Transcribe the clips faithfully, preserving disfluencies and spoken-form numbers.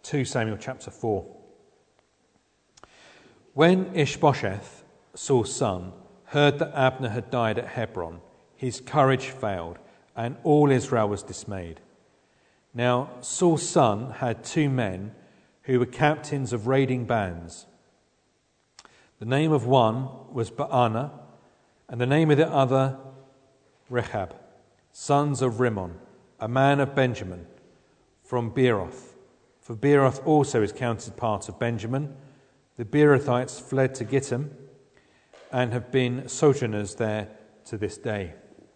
Second Samuel chapter four. When Ishbosheth, Saul's son, heard that Abner had died at Hebron, his courage failed, and all Israel was dismayed. Now Saul's son had two men who were captains of raiding bands. The name of one was Baanah, and the name of the other Rechab, sons of Rimmon, a man of Benjamin, from Beeroth. For Beeroth also is counted part of Benjamin. The Beerothites fled to Gittim and have been sojourners there to this day.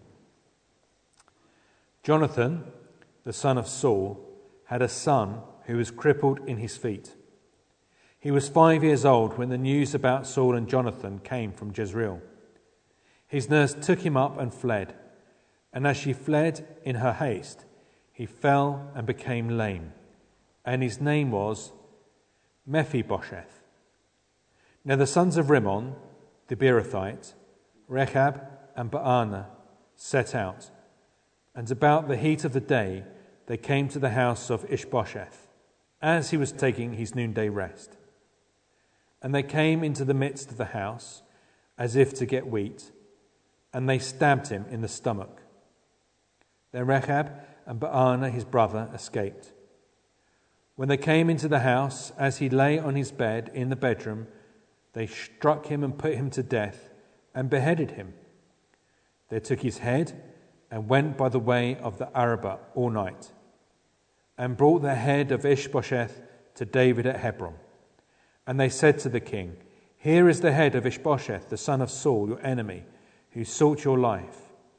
Jonathan, the son of Saul, had a son who was crippled in his feet. He was five years old when the news about Saul and Jonathan came from Jezreel. His nurse took him up and fled, and as she fled in her haste, he fell and became lame, and his name was Mephibosheth. Now the sons of Rimmon, the Beerothite, Rechab and Baanah, set out, and about the heat of the day they came to the house of Ishbosheth, as he was taking his noonday rest. And they came into the midst of the house, as if to get wheat, and they stabbed him in the stomach. Then Rechab and Baanah his brother escaped. When they came into the house, as he lay on his bed in the bedroom, they struck him and put him to death and beheaded him. They took his head and went by the way of the Arabah all night, and brought the head of Ishbosheth to David at Hebron. And they said to the king, "Here is the head of Ishbosheth, the son of Saul, your enemy, who sought your life.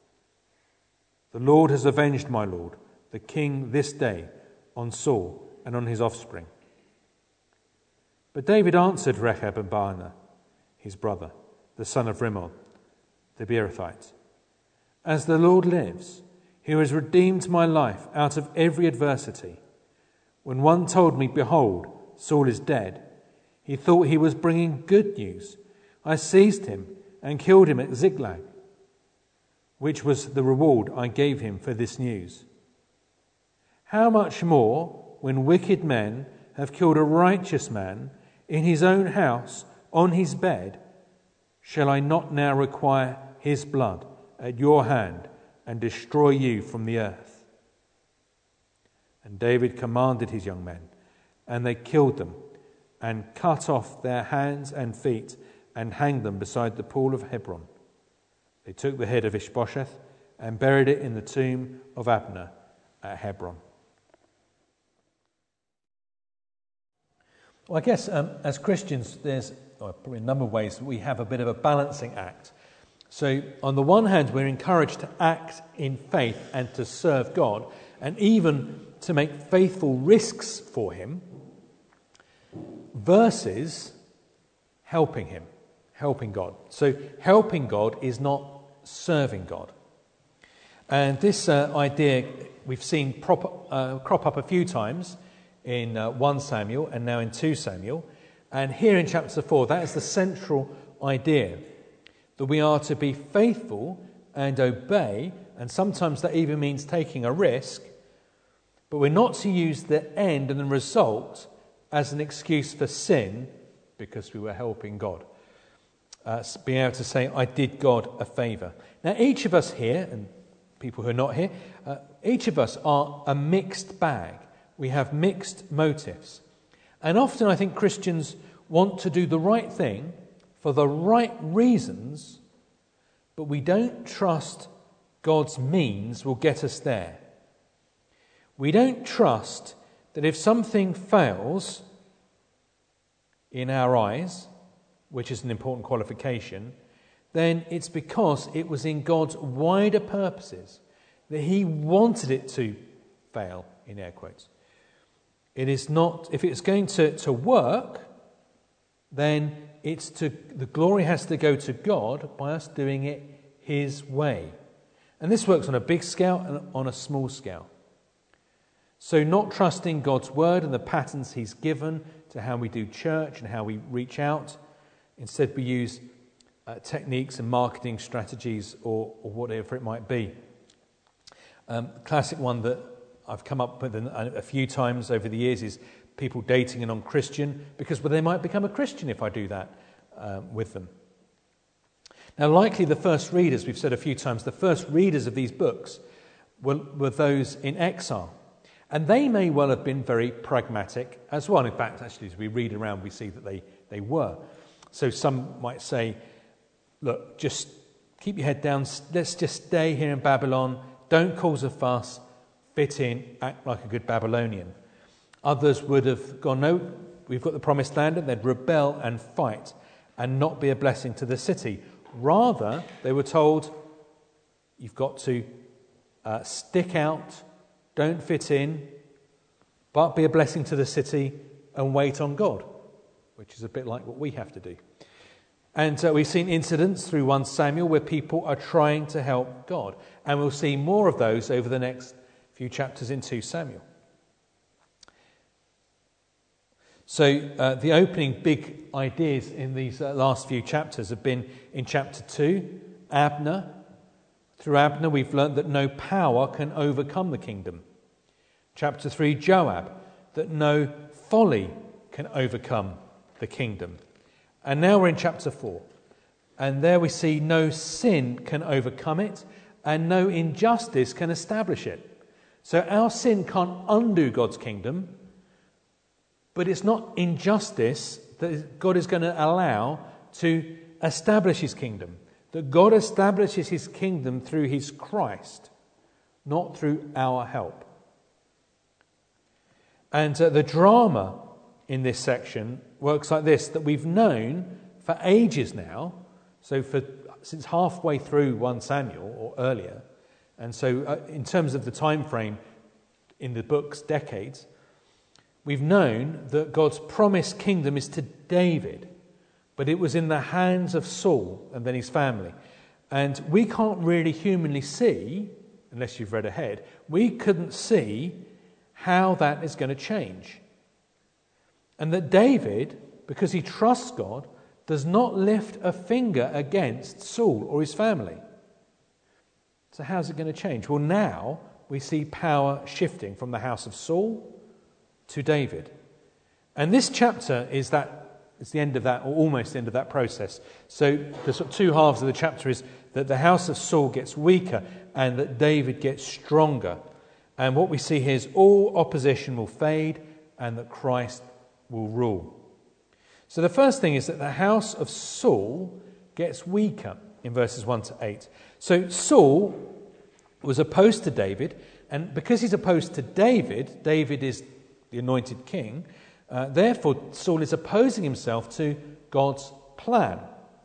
The Lord has avenged my lord, the king, this day on Saul and on his offspring." But David answered Rechab and Baanah, his brother, the son of Rimmon, the Beerothite, "As the Lord lives, who has redeemed my life out of every adversity, when one told me, 'Behold, Saul is dead,' he thought he was bringing good news. I seized him and killed him at Ziklag, which was the reward I gave him for this news. How much more when wicked men have killed a righteous man in his own house on his bed, shall I not now require his blood at your hand and destroy you from the earth?" And David commanded his young men, and they killed them and cut off their hands and feet and hanged them beside the pool of Hebron. They took the head of Ishbosheth and buried it in the tomb of Abner at Hebron. Well, I guess um, as Christians, there's oh, probably a number of ways that we have a bit of a balancing act. So on the one hand, we're encouraged to act in faith and to serve God, and even to make faithful risks for him, versus helping him, helping God. So helping God is not serving God. And this uh, idea we've seen prop, uh, crop up a few times in uh, First Samuel and now in Second Samuel. And here in chapter four, that is the central idea, that we are to be faithful and obey, and sometimes that even means taking a risk, but we're not to use the end and the result as an excuse for sin because we were helping God. Uh, being able to say, "I did God a favour." Now, each of us here, and people who are not here, uh, each of us are a mixed bag. We have mixed motives. And often I think Christians want to do the right thing for the right reasons, but we don't trust God's means will get us there. We don't trust that if something fails in our eyes, which is an important qualification, then it's because it was in God's wider purposes that he wanted it to fail, in air quotes. It is not, if it's going to, to work, then it's to, the glory has to go to God by us doing it his way. And this works on a big scale and on a small scale. So not trusting God's word and the patterns he's given to how we do church and how we reach out. Instead, we use uh, techniques and marketing strategies or, or whatever it might be. Um, classic one that I've come up with a, a few times over the years is people dating a non-Christian, because well, they might become a Christian if I do that um, with them. Now, likely the first readers, we've said a few times, the first readers of these books were, were those in exile. And they may well have been very pragmatic as well. In fact, actually, as we read around, we see that they, they were. So some might say, look, just keep your head down. Let's just stay here in Babylon. Don't cause a fuss. Fit in. Act like a good Babylonian. Others would have gone, no, we've got the promised land, and they'd rebel and fight and not be a blessing to the city. Rather, they were told, you've got to uh, stick out, don't fit in, but be a blessing to the city and wait on God, which is a bit like what we have to do. And uh, we've seen incidents through First Samuel where people are trying to help God. And we'll see more of those over the next few chapters in Second Samuel. So uh, the opening big ideas in these uh, last few chapters have been in chapter two, Abner. Through Abner we've learnt that no power can overcome the kingdom. Chapter three, Joab, that no folly can overcome the kingdom. And now we're in chapter four. And there we see no sin can overcome it and no injustice can establish it. So our sin can't undo God's kingdom, but it's not injustice that God is going to allow to establish his kingdom. That God establishes his kingdom through his Christ, not through our help. And uh, the drama in this section works like this, that we've known for ages now, so for since halfway through First Samuel or earlier, and so uh, in terms of the time frame in the book's decades, we've known that God's promised kingdom is to David, but it was in the hands of Saul and then his family. And we can't really humanly see, unless you've read ahead, we couldn't see how that is going to change. And that David, because he trusts God, does not lift a finger against Saul or his family. So how's it going to change? Well, now we see power shifting from the house of Saul to David. And this chapter is that it's the end of that, or almost the end of that process. So the sort of two halves of the chapter is that the house of Saul gets weaker and that David gets stronger. And what we see here is all opposition will fade and that Christ will rule. So the first thing is that the house of Saul gets weaker in verses one to eight. So Saul was opposed to David, and because he's opposed to David, David is the anointed king, uh, therefore Saul is opposing himself to God's plan.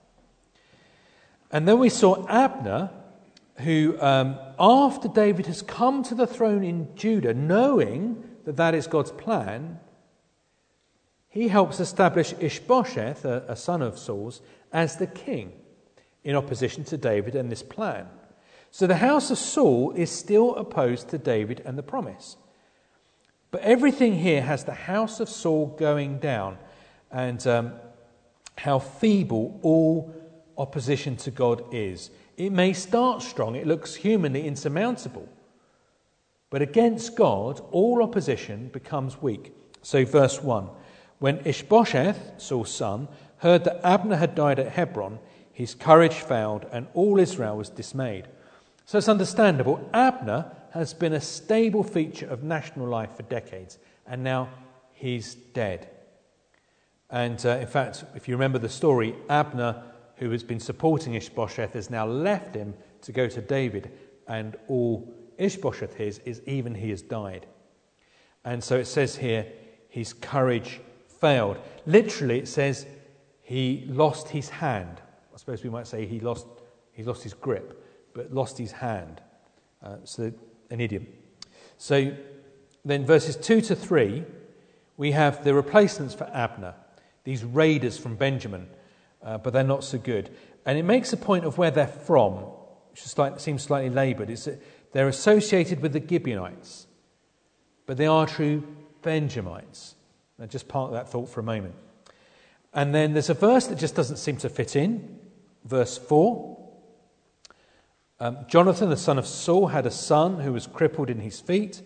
And then we saw Abner, who um, after David has come to the throne in Judah, knowing that that is God's plan, he helps establish Ishbosheth, a, a son of Saul's, as the king in opposition to David and this plan. So the house of Saul is still opposed to David and the promise. But everything here has the house of Saul going down, and um, how feeble all opposition to God is. It may start strong, it looks humanly insurmountable, but against God all opposition becomes weak. So verse one, when Ishbosheth, Saul's son, heard that Abner had died at Hebron, his courage failed and all Israel was dismayed. So it's understandable. Abner has been a stable feature of national life for decades, and now he's dead. And uh, in fact, if you remember the story, Abner, who has been supporting Ishbosheth, has now left him to go to David, and all Ishbosheth is, is even he has died. And so it says here, his courage failed. Literally, it says he lost his hand. I suppose we might say he lost he lost his grip, but lost his hand. Uh, so an idiom. So then verses two to three, we have the replacements for Abner, these raiders from Benjamin, uh, but they're not so good. And it makes a point of where they're from, which is like, seems slightly laboured. It's that they're associated with the Gibeonites, but they are true Benjamites. Now just park that thought for a moment. And then there's a verse that just doesn't seem to fit in. Verse four. Um, Jonathan, the son of Saul, had a son who was crippled in his feet.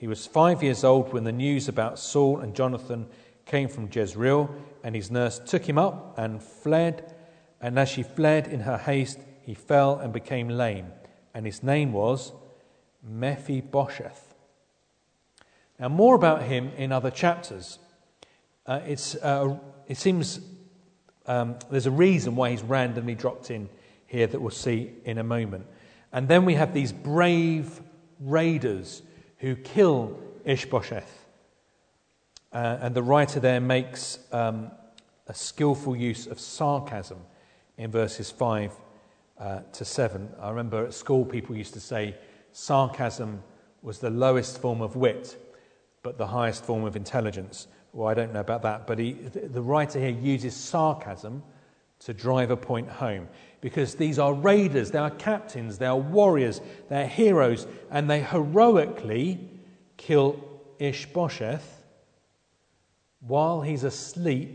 He was five years old when the news about Saul and Jonathan came from Jezreel, and his nurse took him up and fled. And as she fled in her haste, he fell and became lame. And his name was Mephibosheth. Now, more about him in other chapters. Uh, it's uh, it seems um, there's a reason why he's randomly dropped in here that we'll see in a moment. And then we have these brave raiders who kill Ishbosheth. Uh, and the writer there makes um, a skillful use of sarcasm in verses five uh, to seven. I remember at school people used to say sarcasm was the lowest form of wit, but the highest form of intelligence. Well, I don't know about that, but he, the writer here uses sarcasm to drive a point home, because these are raiders, they are captains, they are warriors, they are heroes, and they heroically kill Ishbosheth while he's asleep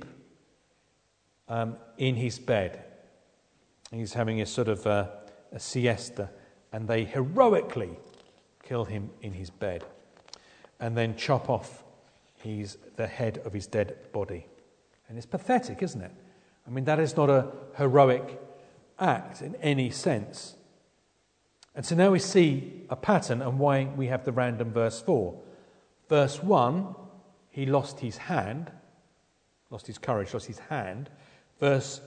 um, in his bed. He's having a sort of a, a siesta, and they heroically kill him in his bed and then chop off his, the head of his dead body. And it's pathetic, isn't it? I mean, that is not a heroic act in any sense. And so now we see a pattern and why we have the random verse four. Verse one, he lost his hand, lost his courage, lost his hand. Verse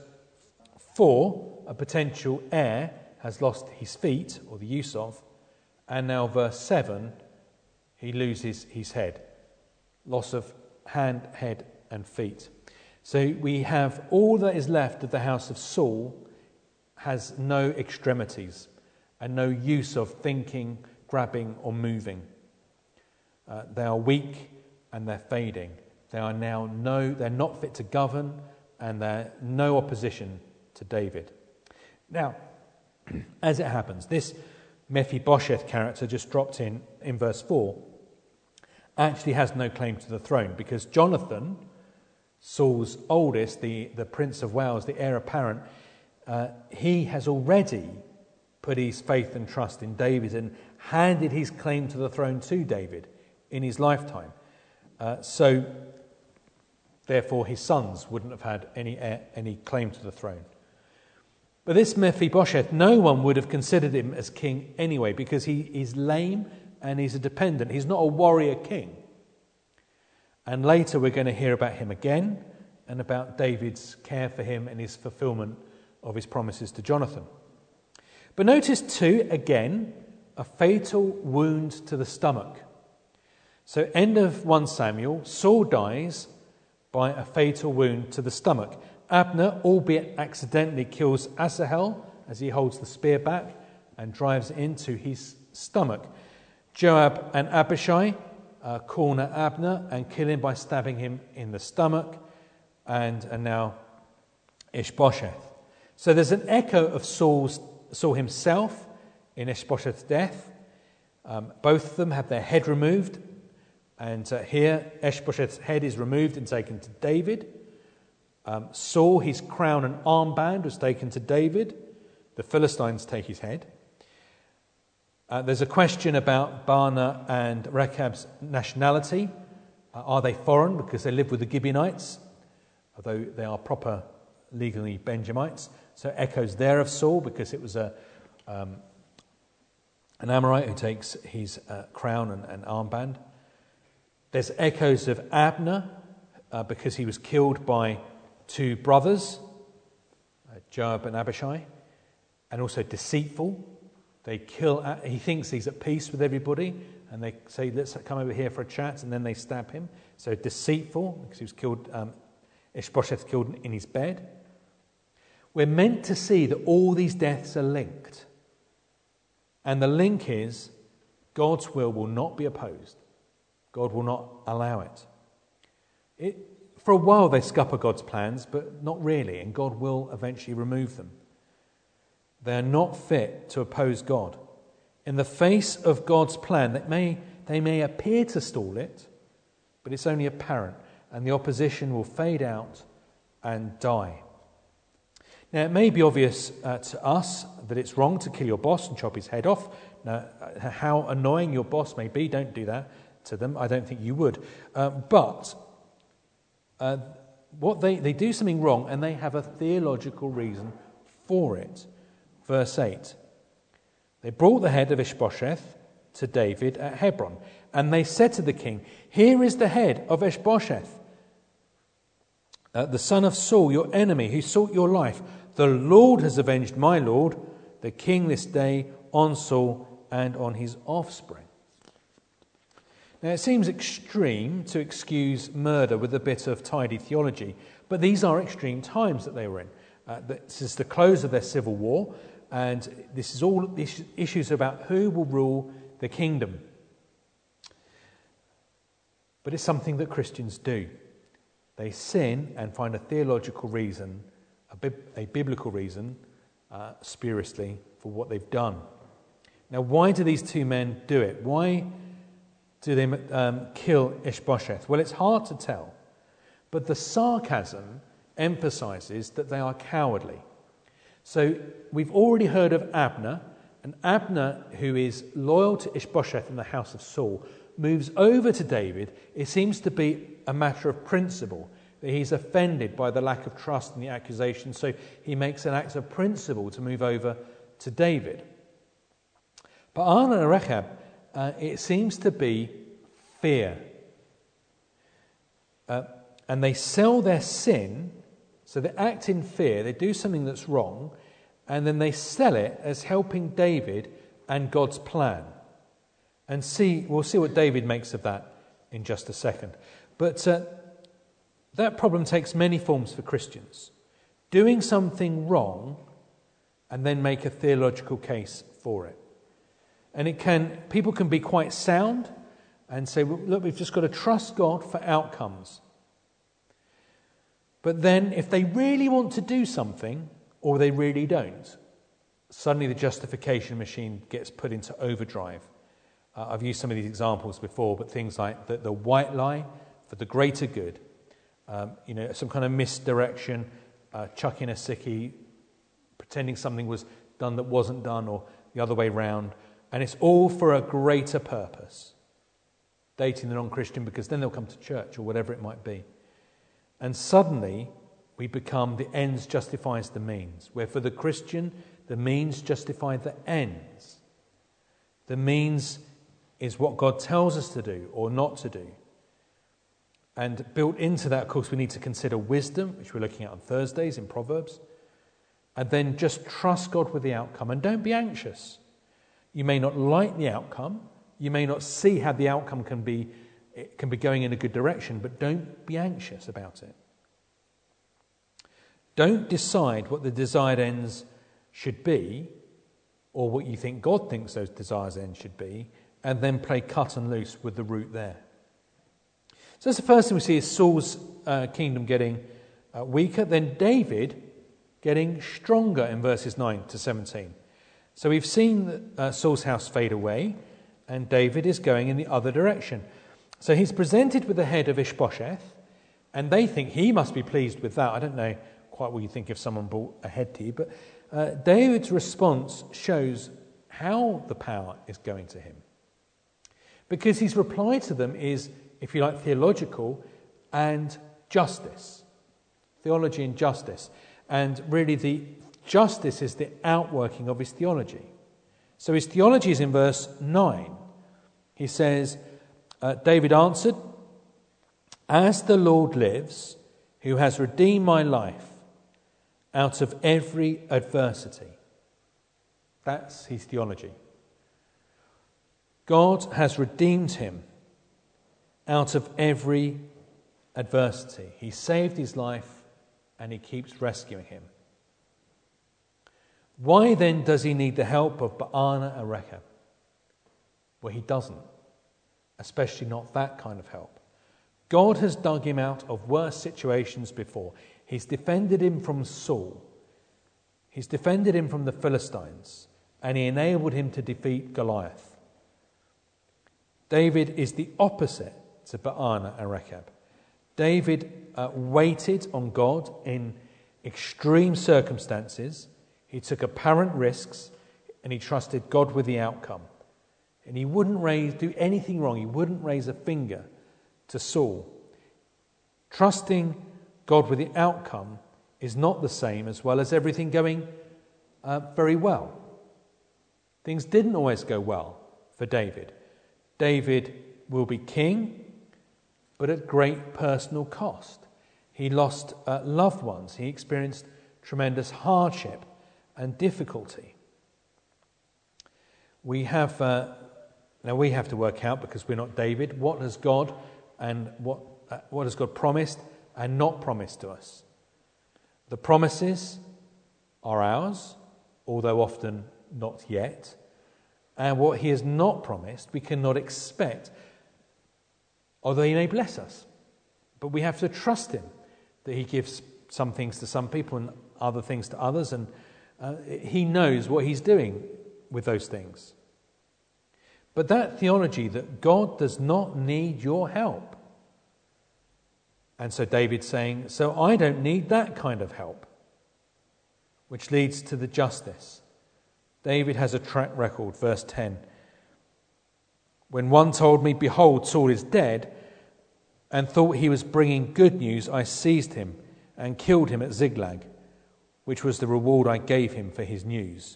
four, a potential heir has lost his feet, or the use of. And now verse seven, he loses his head. Loss of hand, head, and feet. So we have all that is left of the house of Saul has no extremities and no use of thinking, grabbing, or moving. Uh, they are weak and they're fading. They are now no, they're not fit to govern, and they're no opposition to David. Now, as it happens, this Mephibosheth character just dropped in in verse four actually has no claim to the throne, because Jonathan, Saul's oldest, the, the Prince of Wales, the heir apparent, uh, he has already put his faith and trust in David and handed his claim to the throne to David in his lifetime. Uh, so, therefore, his sons wouldn't have had any heir, any claim to the throne. But this Mephibosheth, no one would have considered him as king anyway, because he is lame and he's a dependent. He's not a warrior king. And later we're going to hear about him again and about David's care for him and his fulfillment of his promises to Jonathan. But notice too, again, a fatal wound to the stomach. So end of First Samuel, Saul dies by a fatal wound to the stomach. Abner, albeit accidentally, kills Asahel as he holds the spear back and drives it into his stomach. Joab and Abishai uh, corner Abner and kill him by stabbing him in the stomach, and, and now Ishbosheth. So there's an echo of Saul's, Saul himself in Ishbosheth's death. Um, both of them have their head removed, and uh, here Ishbosheth's head is removed and taken to David. Um, Saul, his crown and armband was taken to David. The Philistines take his head. Uh, there's a question about Baanah and Rechab's nationality. Uh, are they foreign because they live with the Gibeonites, although they are proper legally Benjamites? So echoes there of Saul, because it was a um, an Amorite who takes his uh, crown and, and armband. There's echoes of Abner uh, because he was killed by two brothers, uh, Joab and Abishai, and also deceitful. They kill, he thinks he's at peace with everybody, and they say, let's come over here for a chat, and then they stab him. So deceitful, because he was killed, um, Ishbosheth killed in his bed. We're meant to see that all these deaths are linked. And the link is, God's will will not be opposed. God will not allow it. It for a while they scupper God's plans, but not really, and God will eventually remove them. They are not fit to oppose God. In the face of God's plan, that may, they may appear to stall it, but it's only apparent, and the opposition will fade out and die. Now, it may be obvious uh, to us that it's wrong to kill your boss and chop his head off. Now, how annoying your boss may be, don't do that. to them. I don't think you would. Uh, but uh, what they, they do something wrong, and they have a theological reason for it. Verse eight. They brought the head of Ishbosheth to David at Hebron, and they said to the king, "Here is the head of Ishbosheth, uh, the son of Saul, your enemy, who sought your life. The Lord has avenged my lord, the king, this day on Saul and on his offspring." Now, it seems extreme to excuse murder with a bit of tidy theology, but these are extreme times that they were in. Uh, this is the close of their civil war, and this is all issues about who will rule the kingdom. But it's something that Christians do. They sin and find a theological reason, a, bib- a biblical reason, uh, spuriously, for what they've done. Now, why do these two men do it? Why do they um, kill Ishbosheth? Well, it's hard to tell, but the sarcasm emphasizes that they are cowardly. So we've already heard of Abner, and Abner, who is loyal to Ishbosheth in the house of Saul, moves over to David. It seems to be a matter of principle, that he's offended by the lack of trust and the accusation, so he makes an act of principle to move over to David. But Baana and Rechab, uh, it seems to be fear. Uh, and they sell their sin, so they act in fear, they do something that's wrong, and then they sell it as helping David and God's plan. And see, we'll see what David makes of that in just a second. But uh, that problem takes many forms for Christians. Doing something wrong and then make a theological case for it. And it can, people can be quite sound and say, well, look, we've just got to trust God for outcomes. But then if they really want to do something, or they really don't, suddenly the justification machine gets put into overdrive. Uh, I've used some of these examples before, but things like the, the white lie for the greater good, um, you know, some kind of misdirection, uh, chucking a sickie, pretending something was done that wasn't done, or the other way round, and it's all for a greater purpose. Dating the non-Christian because then they'll come to church or whatever it might be. And suddenly we become the ends justifies the means, where for the Christian the means justify the ends. The means is what God tells us to do or not to do. And built into that, of course, we need to consider wisdom, which we're looking at on Thursdays in Proverbs, and then just trust God with the outcome and don't be anxious. You may not like the outcome, you may not see how the outcome can be, it can be going in a good direction, but don't be anxious about it. Don't decide what the desired ends should be, or what you think God thinks those desired ends should be, and then play cut and loose with the root there. So that's the first thing we see is Saul's uh, kingdom getting uh, weaker, then David getting stronger in verses nine to seventeen. So we've seen uh, Saul's house fade away, and David is going in the other direction. So he's presented with the head of Ishbosheth, and they think he must be pleased with that. I don't know quite what you think if someone brought a head to you, but uh, David's response shows how the power is going to him. Because his reply to them is, if you like, theological and justice. Theology and justice. And really the justice is the outworking of his theology. So his theology is in verse nine. He says, uh, David answered, "As the Lord lives, who has redeemed my life out of every adversity." That's his theology. God has redeemed him out of every adversity. He saved his life and he keeps rescuing him. Why then does he need the help of Baana and Rechab? Well, he doesn't, especially not that kind of help. God has dug him out of worse situations before. He's defended him from Saul. He's defended him from the Philistines, and he enabled him to defeat Goliath. David is the opposite to Baana and Rechab. David uh, waited on God in extreme circumstances. He took apparent risks and he trusted God with the outcome. And he wouldn't raise, do anything wrong. He wouldn't raise a finger to Saul. Trusting God with the outcome is not the same as well as everything going uh, very well. Things didn't always go well for David. David will be king, but at great personal cost. He lost uh, loved ones. He experienced tremendous hardship and difficulty. We have uh, now we have to work out, because we're not David, what has God and what uh, what has God promised and not promised to us. The promises are ours, although often not yet. And what he has not promised, we cannot expect, although he may bless us. But we have to trust him that he gives some things to some people and other things to others, and uh, he knows what he's doing with those things. But that theology that God does not need your help. And so David's saying, so I don't need that kind of help. Which leads to the justice. David has a track record, verse ten. When one told me, behold, Saul is dead, and thought he was bringing good news, I seized him and killed him at Ziklag, which was the reward I gave him for his news.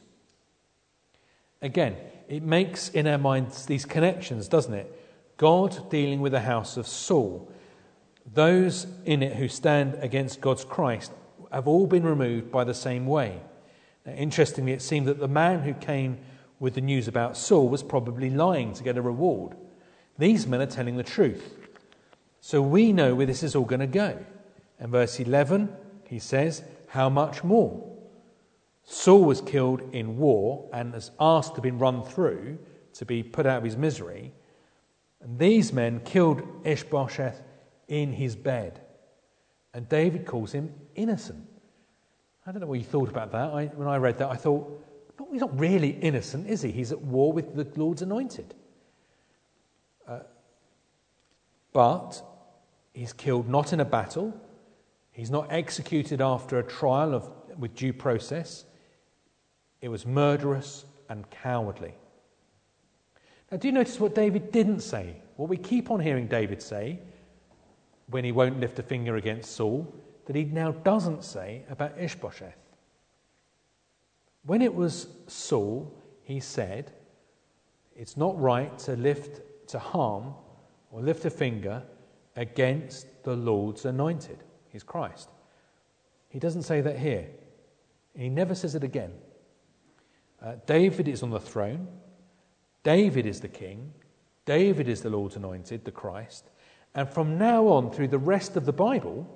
Again, it makes in our minds these connections, doesn't it? God dealing with the house of Saul. Those in it who stand against God's Christ have all been removed by the same way. Now, interestingly, it seemed that the man who came with the news about Saul was probably lying to get a reward. These men are telling the truth. So we know where this is all going to go. In verse eleven, he says, how much more? Saul was killed in war and has asked to be run through to be put out of his misery. And these men killed Ishbosheth in his bed. And David calls him innocent. I don't know what you thought about that. I, when I read that, I thought, well, he's not really innocent, is he? He's at war with the Lord's anointed. Uh, but he's killed not in a battle. He's not executed after a trial of with due process. It was murderous and cowardly. Now, do you notice what David didn't say? What we keep on hearing David say when he won't lift a finger against Saul, that he now doesn't say about Ishbosheth. When it was Saul, he said, it's not right to lift, to harm or lift a finger against the Lord's anointed. He's Christ. He doesn't say that here. He never says it again. Uh, David is on the throne. David is the king. David is the Lord's anointed, the Christ. And from now on, through the rest of the Bible,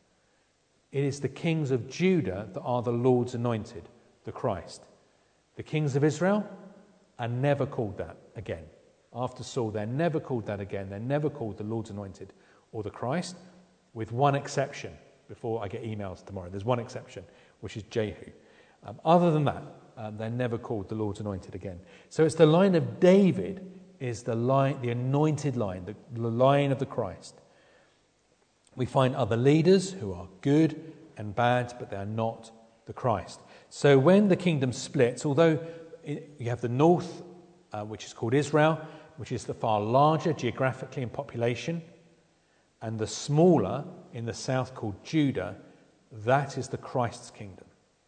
it is the kings of Judah that are the Lord's anointed, the Christ. The kings of Israel are never called that again. After Saul, they're never called that again. They're never called the Lord's anointed or the Christ, with one exception. Before I get emails tomorrow, there's one exception, which is Jehu. Um, other than that, um, they're never called the Lord's anointed again. So it's the line of David is the line, the anointed line, the, the line of the Christ. We find other leaders who are good and bad, but they are not the Christ. So when the kingdom splits, although it, you have the north, uh, which is called Israel, which is the far larger geographically in population, and the smaller in the south called Judah, that is the Christ's kingdom.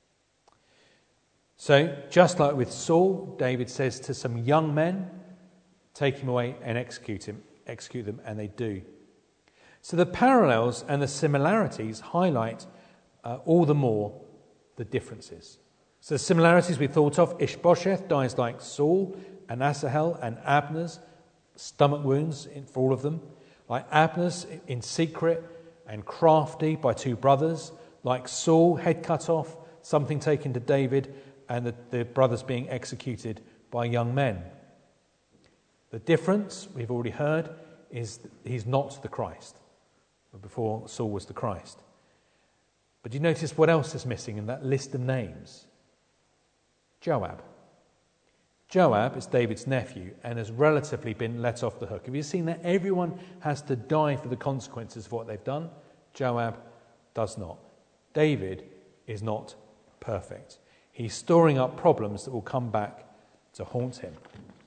So just like with Saul, David says to some young men, take him away and execute him, execute them, and they do. So the parallels and the similarities highlight uh, all the more the differences. So the similarities we thought of, Ishbosheth dies like Saul, and Asahel and Abner's stomach wounds in, for all of them. Like Abner's in secret and crafty by two brothers. Like Saul, head cut off, something taken to David, and the, the brothers being executed by young men. The difference, we've already heard, is he's not the Christ. Before Saul was the Christ. But you notice what else is missing in that list of names? Joab. Joab is David's nephew and has relatively been let off the hook. Have you seen that? Everyone has to die for the consequences of what they've done. Joab does not. David is not perfect. He's storing up problems that will come back to haunt him.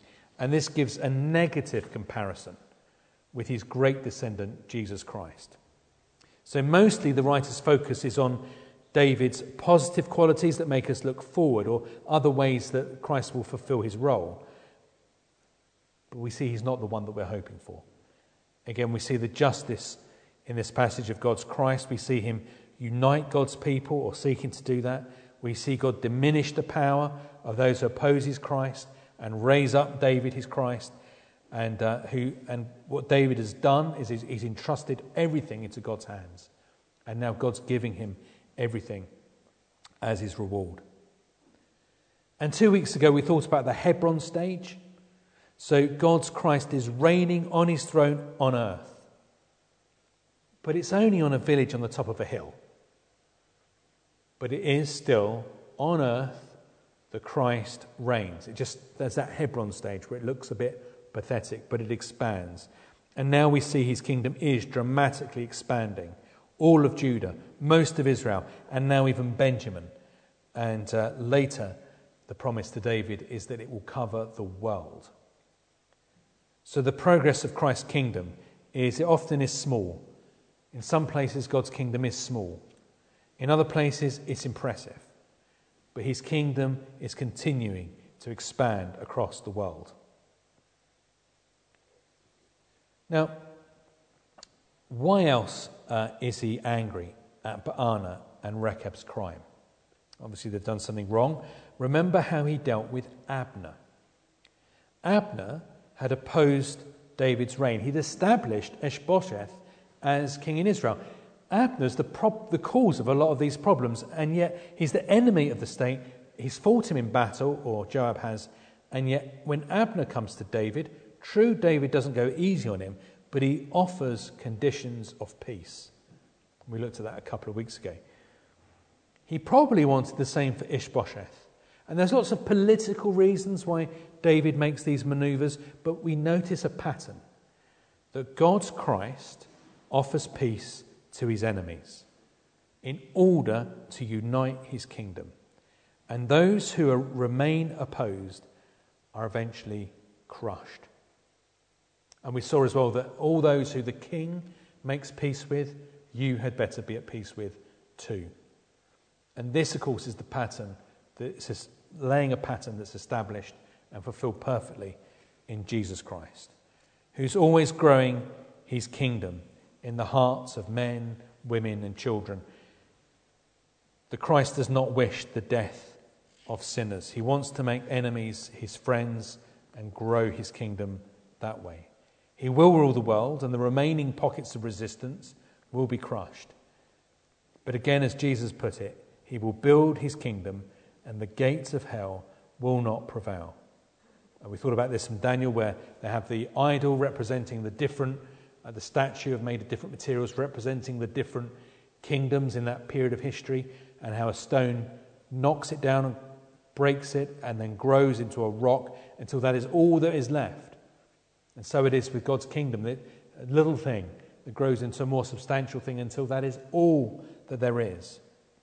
And this gives a negative comparison with his great descendant, Jesus Christ. So mostly the writer's focus is on David's positive qualities that make us look forward, or other ways that Christ will fulfill his role. But we see he's not the one that we're hoping for. Again, we see the justice in this passage of God's Christ. We see him unite God's people, or seeking to do that. We see God diminish the power of those who oppose his Christ and raise up David, his Christ. And uh, who and what David has done is he's, he's entrusted everything into God's hands. And now God's giving him everything as his reward. And two weeks ago we thought about the Hebron stage. So God's Christ is reigning on his throne on earth. But it's only on a village on the top of a hill. But it is still on earth that Christ reigns. It just, there's that Hebron stage where it looks a bit pathetic, but it expands. And now we see his kingdom is dramatically expanding. All of Judah, most of Israel, and now even Benjamin. And uh, later, the promise to David is that it will cover the world. So the progress of Christ's kingdom is, it often is small. In some places, God's kingdom is small. In other places, it's impressive. But his kingdom is continuing to expand across the world. Now, why else uh, is he angry at Baanah and Rechab's crime? Obviously, they've done something wrong. Remember how he dealt with Abner. Abner had opposed David's reign. He'd established Ishbosheth as king in Israel. Abner's the, prob- the cause of a lot of these problems, and yet he's the enemy of the state. He's fought him in battle, or Joab has, and yet when Abner comes to David, true, David doesn't go easy on him, but he offers conditions of peace. We looked at that a couple of weeks ago. He probably wanted the same for Ishbosheth. And there's lots of political reasons why David makes these maneuvers, but we notice a pattern. That God's Christ offers peace to his enemies in order to unite his kingdom. And those who are, remain opposed are eventually crushed. And we saw as well that all those who the king makes peace with, you had better be at peace with too. And this, of course, is the pattern, that's laying a pattern that's established and fulfilled perfectly in Jesus Christ, who's always growing his kingdom in the hearts of men, women and children. The Christ does not wish the death of sinners. He wants to make enemies his friends and grow his kingdom that way. He will rule the world, and the remaining pockets of resistance will be crushed. But again, as Jesus put it, he will build his kingdom, and the gates of hell will not prevail. And we thought about this from Daniel, where they have the idol representing the different, uh, the statue of made of different materials, representing the different kingdoms in that period of history, and how a stone knocks it down and breaks it, and then grows into a rock until that is all that is left. And so it is with God's kingdom, that a little thing that grows into a more substantial thing until that is all that there is.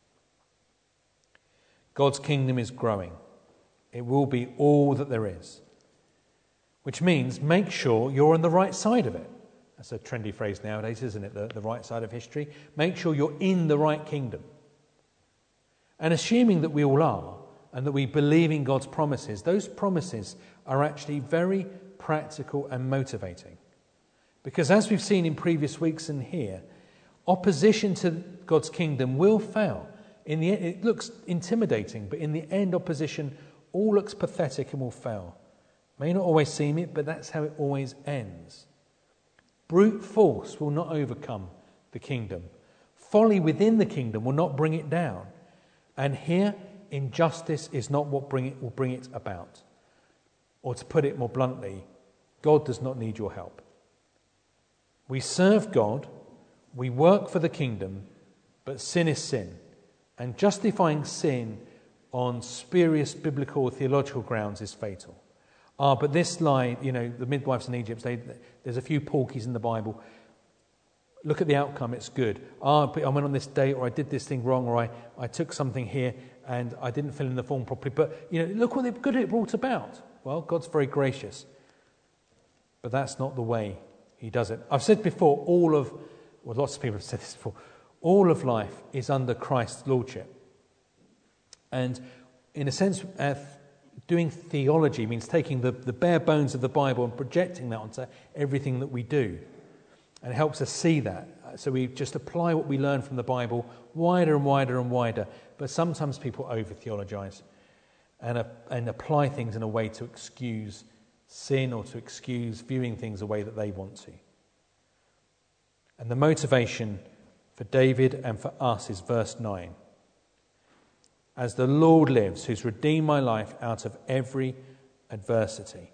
God's kingdom is growing. It will be all that there is. Which means make sure you're on the right side of it. That's a trendy phrase nowadays, isn't it? The, the right side of history. Make sure you're in the right kingdom. And assuming that we all are, and that we believe in God's promises, those promises are actually very practical and motivating. Because as we've seen in previous weeks and here, opposition to God's kingdom will fail. In the end, it looks intimidating, but in the end, opposition all looks pathetic and will fail. May not always seem it, but that's how it always ends. Brute force will not overcome the kingdom. Folly within the kingdom will not bring it down. And here, injustice is not what bring it, will bring it about. Or to put it more bluntly, God does not need your help. We serve God, we work for the kingdom, but sin is sin. And justifying sin on spurious biblical or theological grounds is fatal. Ah, but this lie, you know, the midwives in Egypt, they, there's a few porkies in the Bible. Look at the outcome, it's good. Ah, but I went on this date, or I did this thing wrong, or I, I took something here and I didn't fill in the form properly. But, you know, look what good it brought about. Well, God's very gracious. But that's not the way he does it. I've said before, all of, well, lots of people have said this before, all of life is under Christ's lordship. And in a sense, uh, doing theology means taking the, the bare bones of the Bible and projecting that onto everything that we do. And it helps us see that. So we just apply what we learn from the Bible wider and wider and wider. But sometimes people over-theologize and, uh, and apply things in a way to excuse sin or to excuse viewing things the way that they want to. And the motivation for David and for us is verse nine. As the Lord lives, who's redeemed my life out of every adversity.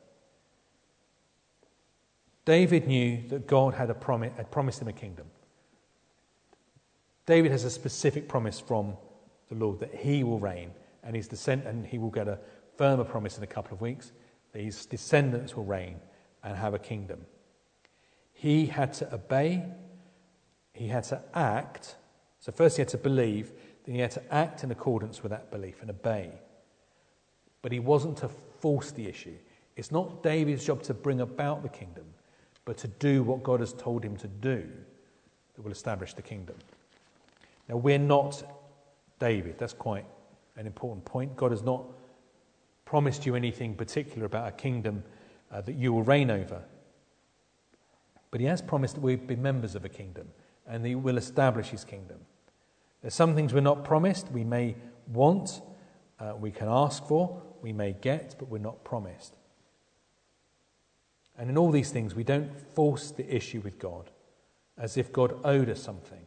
David knew that God had, a promise, had promised him a kingdom. David has a specific promise from the Lord that he will reign, and his descent, and he will get a firmer promise in a couple of weeks that his descendants will reign and have a kingdom. He had to obey, he had to act. So first he had to believe, then he had to act in accordance with that belief and obey. But he wasn't to force the issue. It's not David's job to bring about the kingdom, but to do what God has told him to do that will establish the kingdom. Now, we're not David. That's quite an important point. God has not promised you anything particular about a kingdom uh, that you will reign over. But he has promised that we'll be members of a kingdom and that he will establish his kingdom. There's some things we're not promised. We may want, uh, we can ask for, we may get, but we're not promised. And in all these things, we don't force the issue with God as if God owed us something.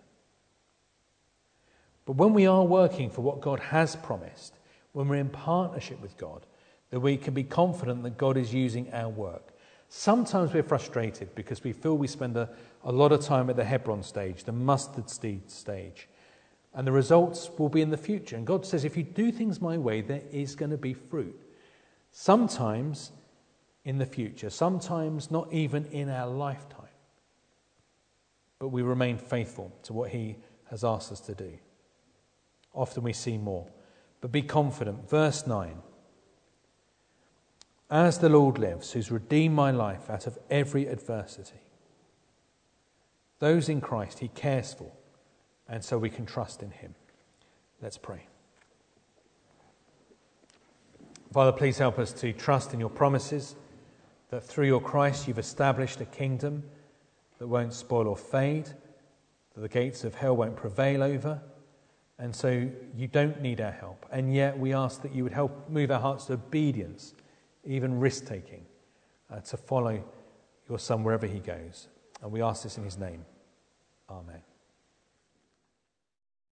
But when we are working for what God has promised, when we're in partnership with God, that we can be confident that God is using our work. Sometimes we're frustrated because we feel we spend a, a lot of time at the Hebron stage, the mustard seed stage, and the results will be in the future. And God says, if you do things my way, there is going to be fruit. Sometimes in the future, sometimes not even in our lifetime. But we remain faithful to what he has asked us to do. Often we see more. But be confident. Verse nine. As the Lord lives, who's redeemed my life out of every adversity. Those in Christ he cares for, and so we can trust in him. Let's pray. Father, please help us to trust in your promises, that through your Christ you've established a kingdom that won't spoil or fade, that the gates of hell won't prevail over, and so you don't need our help. And yet we ask that you would help move our hearts to obedience, even risk-taking, uh, to follow your Son wherever he goes. And we ask this in his name. Amen.